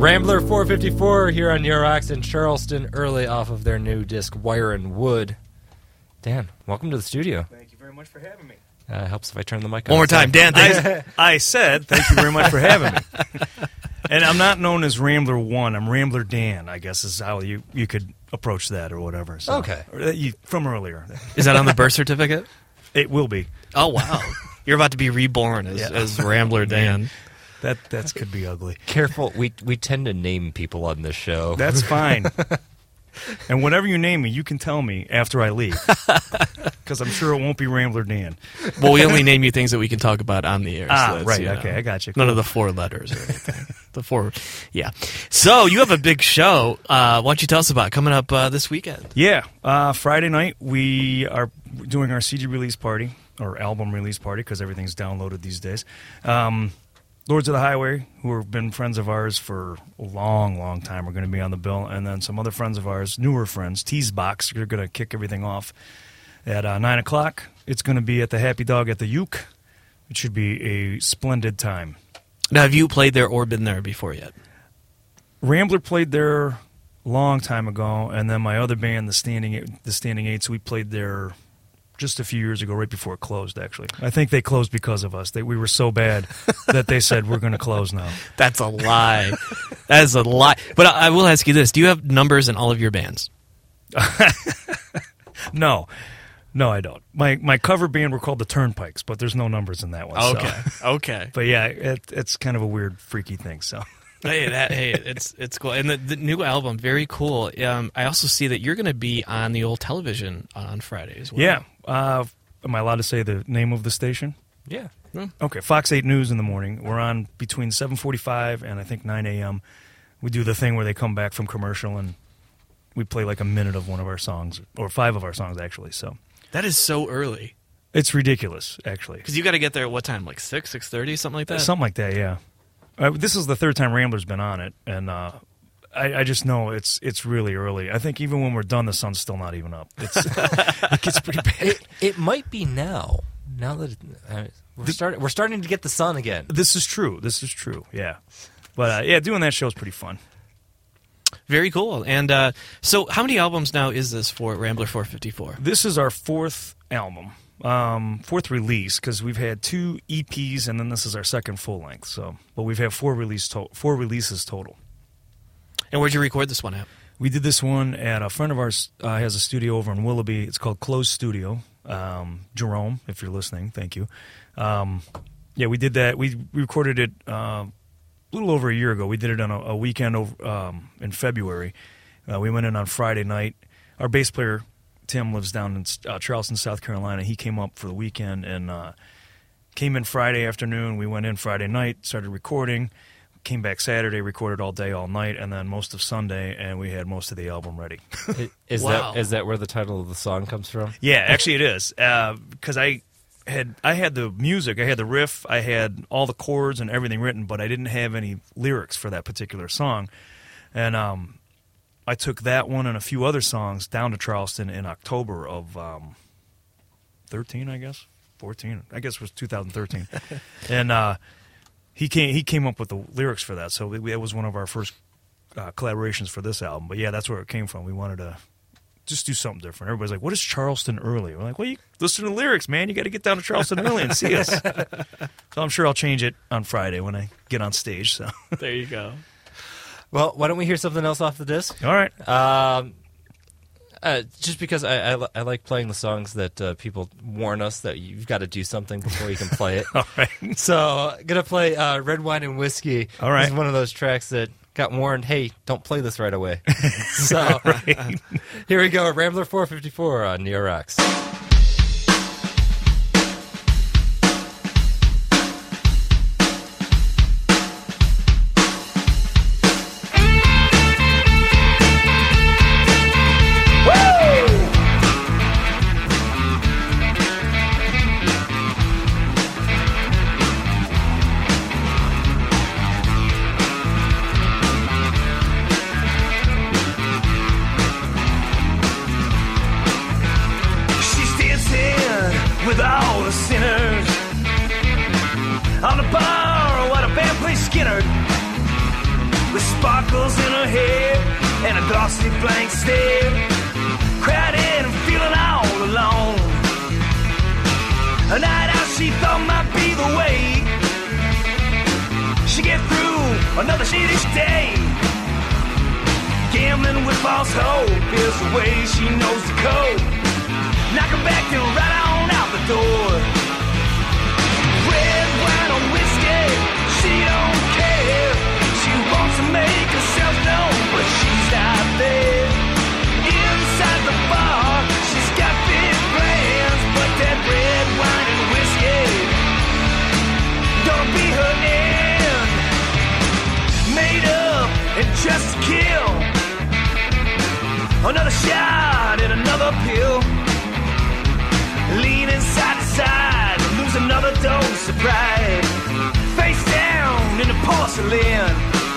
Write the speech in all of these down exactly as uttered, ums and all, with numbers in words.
Rambler four fifty-four here on New Rocks in Charleston, early off of their new disc, Wire and Wood. Dan, welcome to the studio. Thank you very much for having me. Uh, helps if I turn the mic on. One more time, Dan. I, I said thank you very much for having me. And I'm not known as Rambler one. I'm Rambler Dan, I guess is how you, you could approach that or whatever. So, Okay. Or that you, from earlier. Is that on the birth certificate? It will be. Oh, wow. You're about to be reborn as, Yeah. as Rambler Dan. That that could be ugly. Careful, we we tend to name people on this show. That's fine. And whatever you name me, you can tell me after I leave. Because I'm sure it won't be Rambler Dan. Well, we only name you things that we can talk about on the air. Ah, so that's, right. you know, Okay, I got you. None of the four letters or anything. The four, yeah. So you have a big show. Uh, why don't you tell us about it? Coming up uh, this weekend? Yeah, uh, Friday night we are doing our C D release party, or album release party, because everything's downloaded these days. Um, Lords of the Highway, who have been friends of ours for a long, long time, are going to be on the bill. And then some other friends of ours, newer friends, Teasebox, are going to kick everything off at uh, nine o'clock. It's going to be at the Happy Dog at the Uke. It should be a splendid time. Now, have you played there or been there before yet? Rambler played there a long time ago, and then my other band, the Standing the Standing Eights, we played there just a few years ago, right before it closed, actually. I think they closed because of us. They, we were so bad that they said, we're going to close now. That's a lie. That is a lie. But I, I will ask you this. Do you have numbers in all of your bands? No. No, I don't. My my cover band were called the Turnpikes, but there's no numbers in that one. so. Okay. Okay. But yeah, it, it's kind of a weird, freaky thing, so... Hey, that hey, it's it's cool, and the, the new album, very cool. Um, I also see that you're going to be on the old television on Friday as well. Yeah. Uh, am I allowed to say the name of the station? Yeah. Okay, Fox eight News in the morning. We're on between seven forty-five and I think nine a.m. We do the thing where they come back from commercial and we play like a minute of one of our songs, or five of our songs, actually. So That is so early. it's ridiculous, actually. Because you got to get there at what time? Like six, six thirty, something like that. Something like that, yeah. Uh, this is the third time Rambler's been on it, and uh, I, I just know it's it's really early. I think even when we're done, the sun's still not even up. It's, it gets pretty bad. It, it might be now. Now that it, uh, we're, start, we're starting to get the sun again. This is true. This is true, yeah. But uh, yeah, doing that show is pretty fun. Very cool. And uh, so, how many albums now is this for Rambler four fifty-four? This is our fourth album, um, fourth release, because we've had two E Ps and then this is our second full length. So, but we've had four release to- four releases total. And where'd you record this one at? We did this one at a friend of ours uh, has a studio over in Willoughby. It's called Closed Studio. Um, Jerome, if you're listening, thank you. Um, yeah, we did that. We recorded it uh, a little over a year ago. We did it on a, a weekend over, um, in February. Uh, we went in on Friday night. Our bass player, Tim, lives down in uh, Charleston, South Carolina. He came up for the weekend and uh, came in Friday afternoon. We went in Friday night, started recording. Came back Saturday, recorded all day, all night, and then most of Sunday, and we had most of the album ready. Is Wow. that is that where the title of the song comes from? Yeah, actually it is, because uh, I had I had the music, I had the riff, I had all the chords and everything written, but I didn't have any lyrics for that particular song, and um, I took that one and a few other songs down to Charleston in October of um, thirteen, I guess, fourteen, I guess it was two thousand thirteen, and uh, he came he came up with the lyrics for that, so it, it was one of our first uh, collaborations for this album. But yeah, that's where it came from. We wanted to just do something different. Everybody's like, what is Charleston early? We're like, well, you listen to the lyrics, man. You got to get down to Charleston early and see us. So I'm sure I'll change it on Friday when I get on stage. So There you go. Well, why don't we hear something else off the disc? all right. Um, uh, just because I, I, li- I like playing the songs that uh, people warn us that you've got to do something before you can play it. All right. So I'm going to play uh, Red Wine and Whiskey. All right. This is one of those tracks that got warned, hey, don't play this right away. So Right. here we go, Rambler four fifty-four on Neo Rocks. She's blank stare, crowded and feeling all alone. A night out she thought might be the way she get through another shitty day. Gambling with false hope is the way she knows the code. Knock her back and right on out the door. Red wine or whiskey, she don't care. She wants to make herself known, but she's not there. Inside the bar, she's got big plans, but that red wine and whiskey gonna be her end. Made up and just to kill. Another shot and another pill. Leaning side to side, lose another dose of pride. Face down in the porcelain.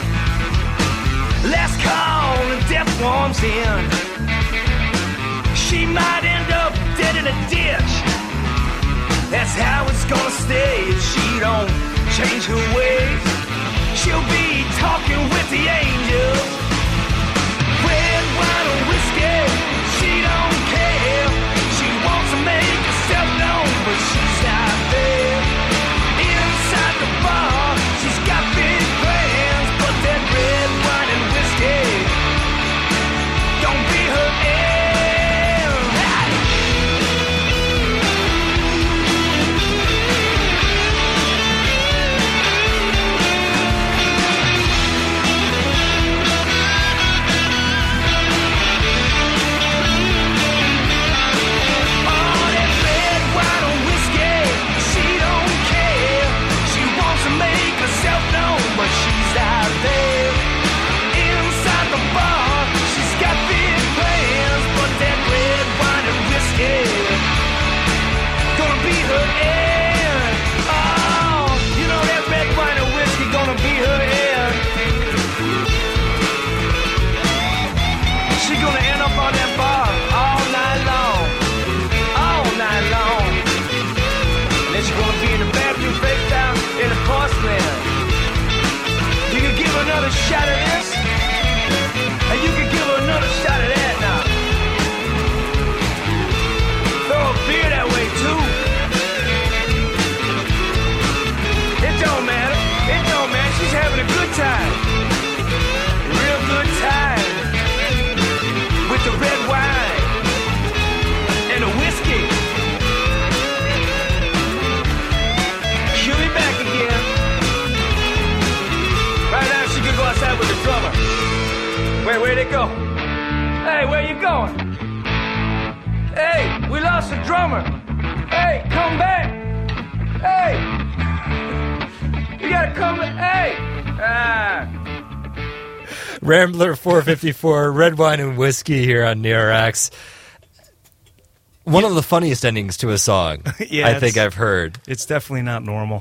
Last call and death warms in. She might end up dead in a ditch. That's how it's gonna stay if she don't change her ways. She'll be talking with the angels. Red wine or whiskey, she don't care. She wants to make herself known, but she's not there. Inside the bar, she's got big plans, but that red wine and whiskey don't be her end. But she's out there inside the bar. She's got big plans, but that red wine and whiskey gonna be her end. Oh, you know that red wine and whiskey gonna be her end. She's gonna end up on that bar all night long, all night long. And then she's gonna be in the bathroom face down in the porcelain. You can give her another shot of this, and you can give her another shot of that now. Throw a beer that way, too. It don't matter. It don't matter. She's having a good time. A real good time. With the red wine and the whiskey. She'll be back again. Right now, she could go outside with the drummer. Wait, where'd it go? Hey, where you going? Hey, we lost the drummer. Hey, come back. Hey, you gotta come back. Hey, ah. Rambler four fifty-four, Red Wine and Whiskey here on N E R X. One of the funniest endings to a song Yeah, I think it's- I've heard. It's definitely not normal.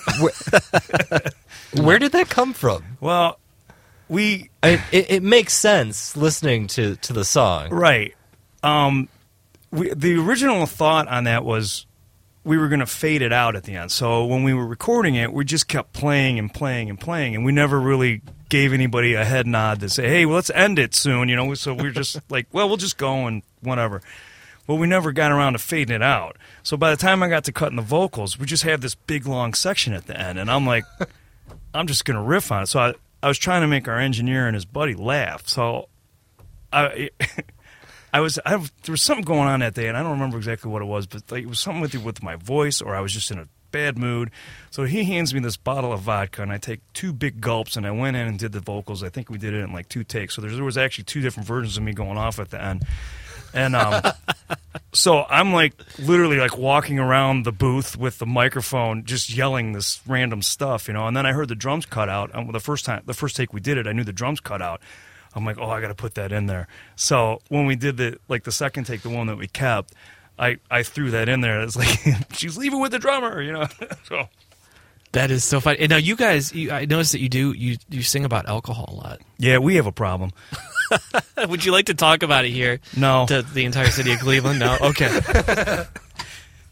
Where did that come from? Well, we I, it, it makes sense listening to, to the song. right. Um, we the original thought on that was we were going to fade it out at the end. So when we were recording it, we just kept playing and playing and playing, and we never really gave anybody a head nod to say, "Hey, well, let's end it soon." You know, so we were just like, "Well, we'll just go and whatever." Well, we never got around to fading it out. So by the time I got to cutting the vocals, we just had this big long section at the end, and I'm like, I'm just going to riff on it. So I, I was trying to make our engineer and his buddy laugh. So I, I was, I, there was something going on that day, and I don't remember exactly what it was, but like, it was something with with my voice, or I was just in a bad mood. So he hands me this bottle of vodka, and I take two big gulps, and I went in and did the vocals. I think we did it in like two takes. So there, there was actually two different versions of me going off at the end. And um, so I'm like literally like walking around the booth with the microphone, just yelling this random stuff, you know. And then I heard the drums cut out. And the first time, the first take we did it, I knew the drums cut out. I'm like, oh, I got to put that in there. So when we did the like the second take, the one that we kept, I I threw that in there. It's like she's leaving with the drummer, you know. So That is so funny. And now you guys, you, I noticed that you do you you sing about alcohol a lot. yeah, we have a problem. Would you like to talk about it here? No. To the entire city of Cleveland? No. Okay.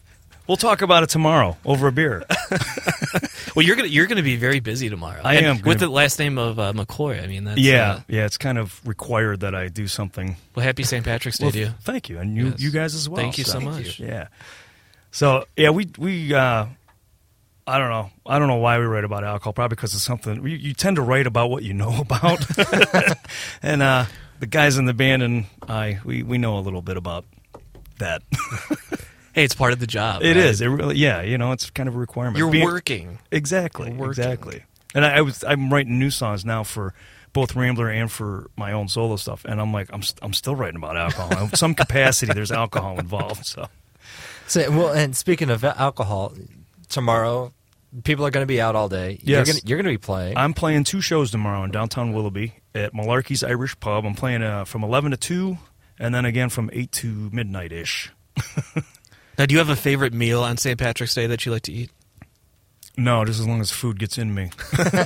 We'll talk about it tomorrow over a beer. Well, you're gonna you're gonna be very busy tomorrow. I And am with gonna- the last name of uh, McCoy. I mean, that's yeah, Uh, yeah. It's kind of required that I do something. well, happy Saint Patrick's Day Well, to you. thank you, and you, Yes. you guys as well. Thank you so much. Yeah. So yeah, we we uh, I don't know. I don't know why we write about alcohol. Probably because it's something you, you tend to write about what you know about, and uh, the guys in the band and I we, we know a little bit about that. Hey, it's part of the job. It right? is. It really. Yeah. You know, it's kind of a requirement. You're Being- working. Exactly. You're working. Exactly. And I, I was I'm writing new songs now for both Rambler and for my own solo stuff, and I'm like I'm st- I'm still writing about alcohol. In some capacity, there's alcohol involved. So So, well, and speaking of alcohol, tomorrow people are going to be out all day. Yes. You're gonna, you're going to be playing. I'm playing two shows tomorrow in downtown Willoughby at Malarkey's Irish Pub. I'm playing uh, from eleven to two, and then again from eight to midnight ish. Now, do you have a favorite meal on Saint Patrick's Day that you like to eat? No, just as long as food gets in me.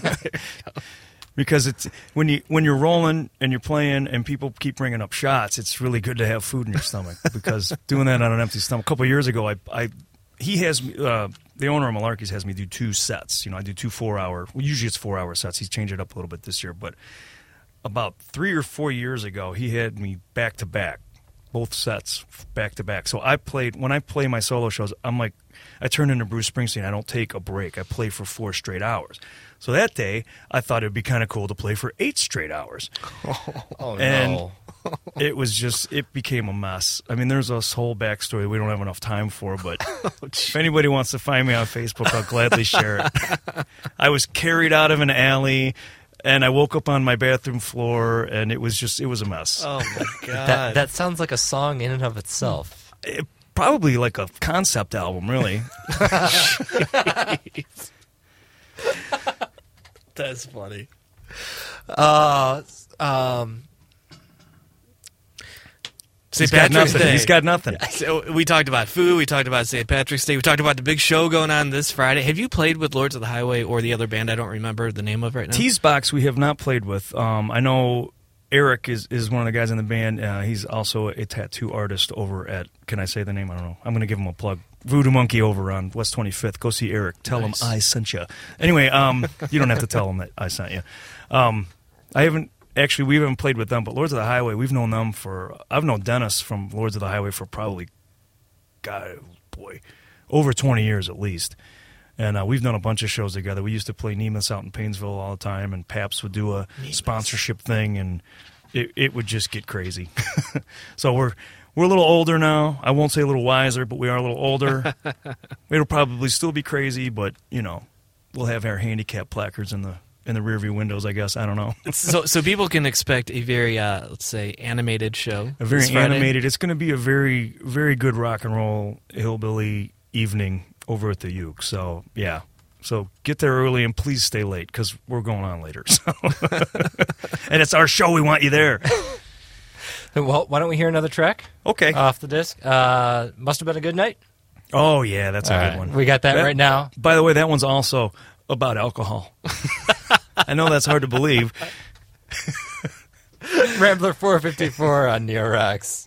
Because it's when you when you're rolling and you're playing and people keep bringing up shots, it's really good to have food in your stomach. Because doing that on an empty stomach. A couple of years ago, I, I he has me, uh, the owner of Malarkey's has me do two sets. You know, I do two four hour. Well, usually it's four hour sets. He's changed it up a little bit this year, but about three or four years ago, he had me back to back, both sets back to back. So I played when I play my solo shows. I'm like, I turn into Bruce Springsteen. I don't take a break. I play for four straight hours. So that day, I thought it'd be kind of cool to play for eight straight hours. oh, and no. it was just, it became a mess. I mean, there's this whole backstory we don't have enough time for, but if anybody wants to find me on Facebook, I'll gladly share it. I was carried out of an alley, and I woke up on my bathroom floor, and it was just, it was a mess. Oh my god, That, that sounds like a song in and of itself. It, probably like a concept album, really. that's funny. Uh, um, Saint He's got Patrick's nothing. Day. He's got nothing. So we talked about food. We talked about Saint Patrick's Day. We talked about the big show going on this Friday. Have you played with Lords of the Highway or the other band I don't remember the name of right now? Tease Box we have not played with. Um, I know Eric is, is one of the guys in the band. Uh, he's also a tattoo artist over at, can I say the name? I don't know. I'm going to give him a plug. Voodoo Monkey over on West twenty-fifth. Go see Eric. Tell Nice. him I sent you. Anyway, um, you don't have to tell him that I sent you. Um, I haven't, actually, we haven't played with them, but Lords of the Highway, we've known them for, I've known Dennis from Lords of the Highway for probably, God, boy, over twenty years at least. And uh, we've done a bunch of shows together. We used to play Nemus out in Painesville all the time, and Paps would do a Nemus. sponsorship thing, and it, it would just get crazy. So we're we're a little older now. I won't say a little wiser, but we are a little older. It'll probably still be crazy, but you know, we'll have our handicap placards in the in the rearview windows. I guess I don't know. so, so people can expect a very, uh, let's say, animated show. A very this Friday? animated. It's going to be a very very good rock and roll hillbilly evening over at the Uke. So yeah. So get there early and please stay late because we're going on later. So. And it's our show. We want you there. well, why don't we hear another track Okay. off the disc? Uh, Must have been a good night. Oh yeah, that's a All good right, one. we got that right now. By the way, that one's also about alcohol. I know that's hard to believe. Rambler four fifty-four on Neo Rocks.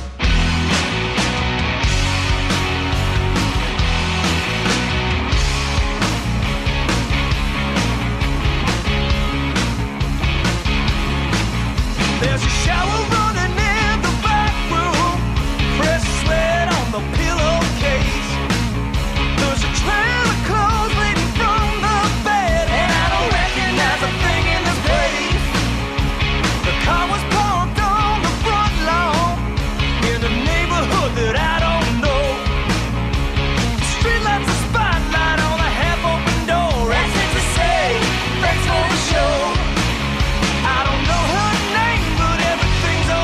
There's a shower running in the back room. Fresh sweat on the pillowcase. There's a trail of clothes leading from the bed, and I don't recognize a thing in this place. The car was parked on the front lawn in a neighborhood that I don't know. The streetlights a spotlight on a half-open door. That's it to say, thanks for the show. I don't know her name, but everything's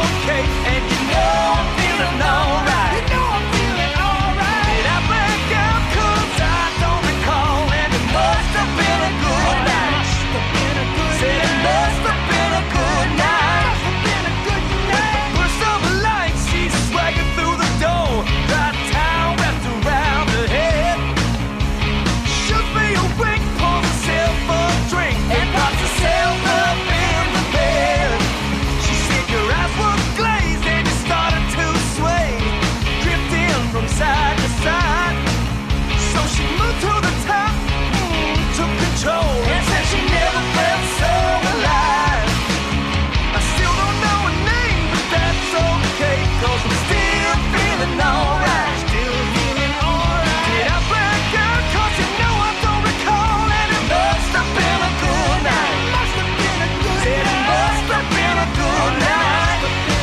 good night.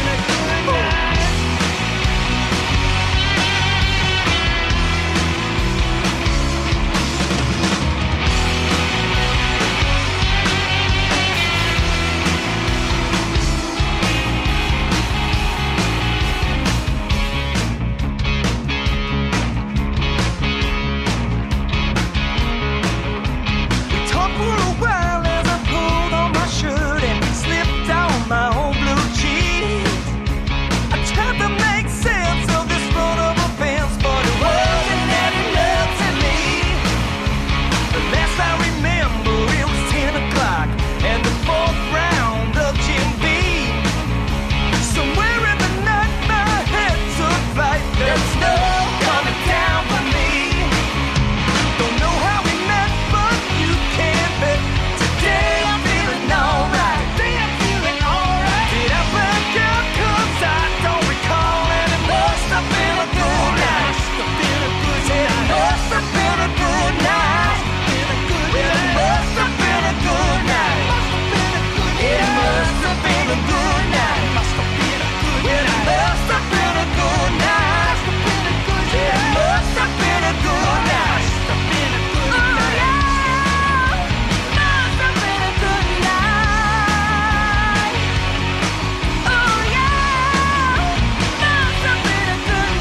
We talked for a while as I pulled on my shirt and slipped down my old blue jeans. I tried to make sense of this run of events, but it wasn't adding up to me. The last I remember, it was ten o'clock and the fourth round of Jim Beam. Somewhere in the night, my head took flight. There was no coming down for me. Don't know how we met, but you can't bet. Today I'm feeling alright. Today I'm feeling alright. Did I black out? 'Cause I don't recall, and it must have been a good night. Said it must have been a good night. Well, it must have been a good night. It must have been a good night. Well, it must have been a good night. It must have been a good night. Oh, yeah. Must have been a good night. Oh, yeah. Must have been a good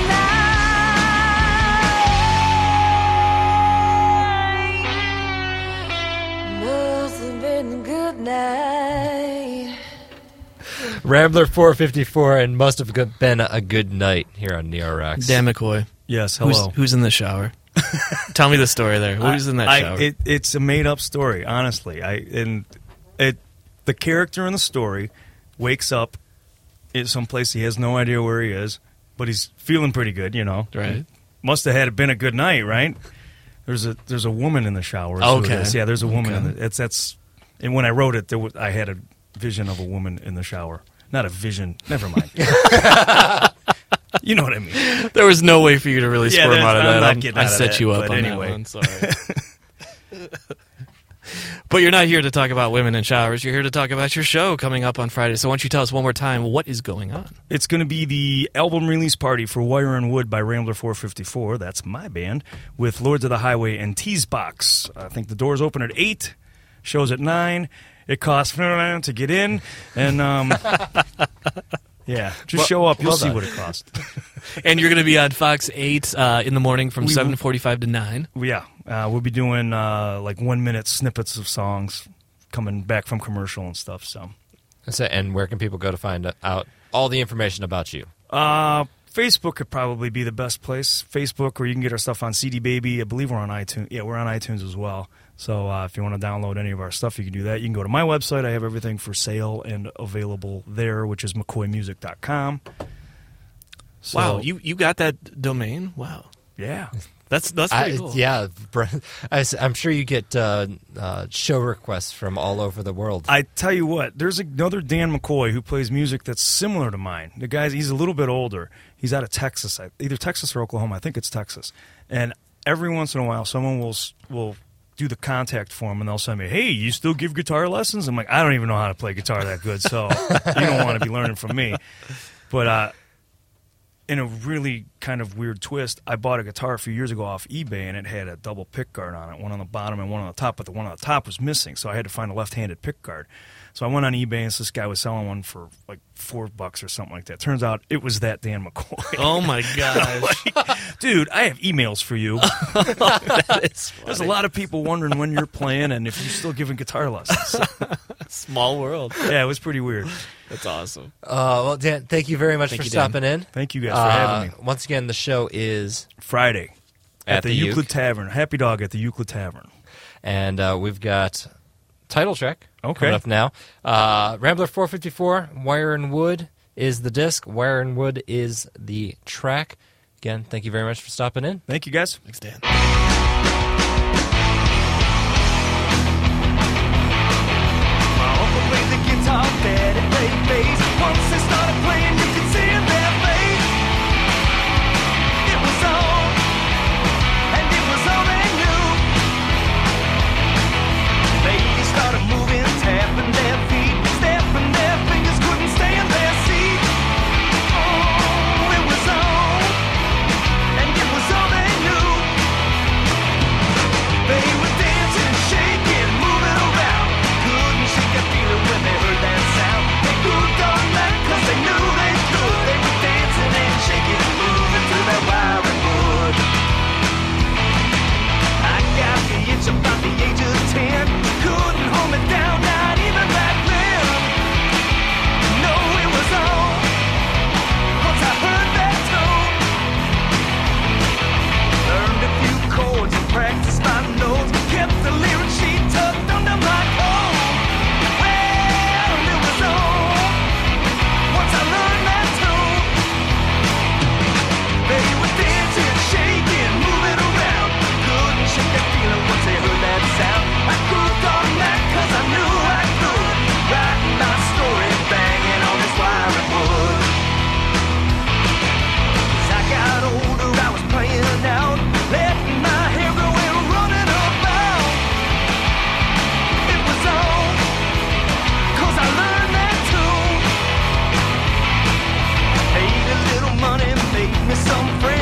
night. Must have been a good night. Rambler four fifty-four and must have go- been a good night here on Neo Rocks. Dan McCoy. Yes, Who's, hello. who's in the shower? Tell me the story there. Who's in that I, shower? It, it's a made-up story, honestly. I and it the character in the story wakes up in some place he has no idea where he is, but he's feeling pretty good, you know. Right. Must have had been a good night, right? There's a there's a woman in the shower. is who it Okay. is. Yeah, there's a woman Okay. in the. It's that's. And when I wrote it, there was, I had a vision of a woman in the shower. Not a vision. Never mind. You know what I mean. There was no way for you to really Yeah, squirm that's- out of I'm that. not I'm- getting I out of set that, you up but on anyway. that one. Sorry. But you're not here to talk about women in showers. You're here to talk about your show coming up on Friday. So why don't you tell us one more time what is going on? It's going to be the album release party for Wire and Wood by Rambler four fifty-four. That's my band, with Lords of the Highway and Teasbox. I think the doors open at eight, shows at nine. It costs to get in, and um, yeah, just Well- show up. You'll well see done. what it costs. And you're going to be on Fox eight uh, in the morning from We- seven forty-five to nine. Yeah, uh, we'll be doing uh, like one minute snippets of songs coming back from commercial and stuff. So, That's it. And where can people go to find out all the information about you? uh, Facebook could probably be the best place. Facebook, or you can get our stuff on C D Baby. I believe we're on iTunes. Yeah, we're on iTunes as well. So uh, if you want to download any of our stuff, you can do that. You can go to my website. I have everything for sale and available there, which is mccoy music dot com. So, Wow, you you got that domain? Wow, yeah. that's that's pretty I, cool. Yeah, Br- I, am sure you get uh, uh, show requests from all over the world. I tell you what, there's another Dan McCoy who plays music that's similar to mine. The guy's he's a little bit older. He's out of Texas, either Texas or Oklahoma. I think it's Texas. And every once in a while, someone will will do the contact form, and they'll send me, "Hey, you still give guitar lessons?" I'm like, I don't even know how to play guitar that good, so you don't want to be learning from me. But uh, in a really kind of weird twist, I bought a guitar a few years ago off eBay, and it had a double pickguard on it, one on the bottom and one on the top, but the one on the top was missing, so I had to find a left-handed pickguard. So I went on eBay, and this guy was selling one for like four bucks or something like that. Turns out it was that Dan McCoy. Oh my gosh, Like, dude, I have emails for you. that is There's a funny. lot of people wondering when you're playing and if you're still giving guitar lessons. Small world. Yeah, it was pretty weird. That's awesome. Uh, well, Dan, thank you very much Thank for you, Dan. stopping in. Thank you guys for Uh, having me. Once again, the show is, Friday at, At the, the Euclid Uke. Tavern. Happy Dog at the Euclid Tavern. and uh, we've got title track Okay. coming up now. Uh, Rambler four fifty-four, Wire and Wood is the disc. Wire and Wood is the track. Again, thank you very much for stopping in. Thank you, guys. Thanks, Dan. My uncle played the guitar, daddy played bass. Once they started playing, you could see in their face. It was on, and it was all they knew. They started moving, tapping their feet, stepping their fingers, couldn't stay some friends.